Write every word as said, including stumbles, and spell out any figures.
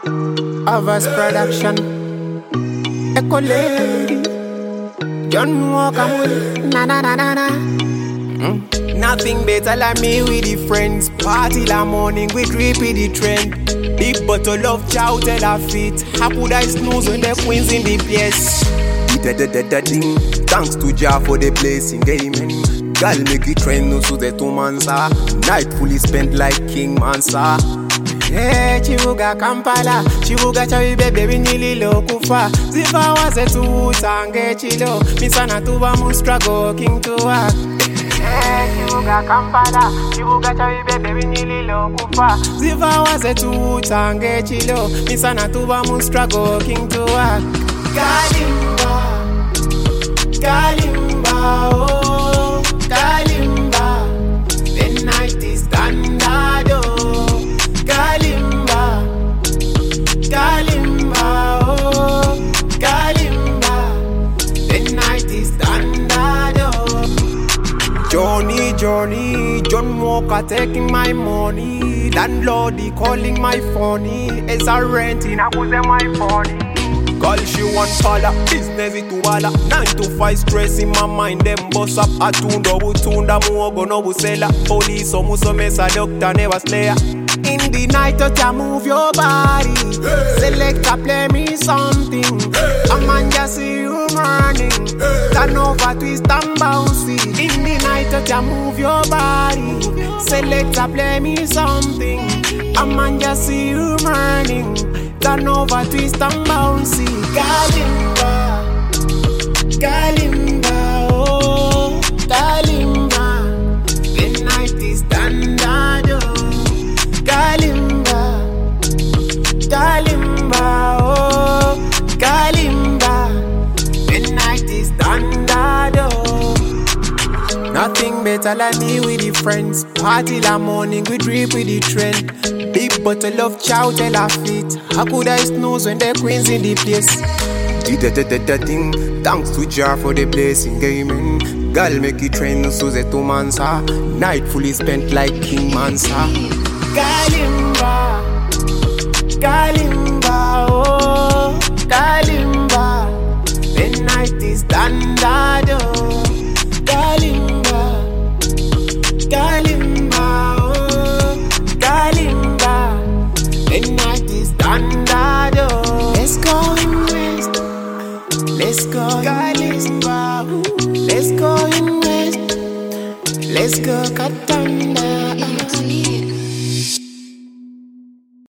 Avas Production, Echo Lady, John Walker, na na na na na. Mm. Nothing better like me with the friends. Party la morning, we drip with the trend. Big bottle of chow tell her feet. How could I snooze when the queens in the place? Da da da da ding. Thanks to Jah for the blessing, amen. Girl make it trend, no so the two mansa. Night fully spent like King Mansa. Hey, Chibuga Kampala, Chibuga Chawi baby nililo kufa. Ziva waze tu tange chilo. Misana tuba mu struggle king to work. Hey, Chibuga Kampala, Chibuga Chawi baby nililo kufa. Ziva waze tu tange chilo. Misana tuba mu struggle king to work. Kalimba, Kalimba, oh, Kalimba. The night is standard, oh. Kalimba, Kalimba, oh, Kalimba. The night is standard, oh. Johnny, Johnny, John Walker taking my money. Landlord he calling my phony. As I renting, I was my phony. Girl, she want follow, business it to wala. Nine to five stress in my mind, them boss up. A tune double tune, da muogo no busela. Police o muso mesa, doctor never slayer. In the night, you move your body. Hey. Select a play me something. Hey. A man just see you morning. Hey. Turn over, twist and bouncy. In the night, you move your body. Select a play me something. A man just see you morning. Turn over, twist and bouncy. Kalimba, Kalimba, oh, Kalimba. The night is standard, oh. Kalimba, Kalimba, oh, Kalimba. The night is standard, oh. Nothing better like me with the friends. Party la morning, we drip with the trend. Big bottle of chow tell her feet. How could I snooze when the queen's in the place? Da da da da ding. Thanks to Jah for the blessing, amen. Girl make it trend, so the two mansa. Night fully spent like King Mansa. Kalimba, Kalimba, oh, Kalimba. The night is standard, oh. Kalimba, Kalimba, oh, Kalimba. The night is standard, oh. Let's go in west, let's go Kalimba, let's go in west, let's go Katanda.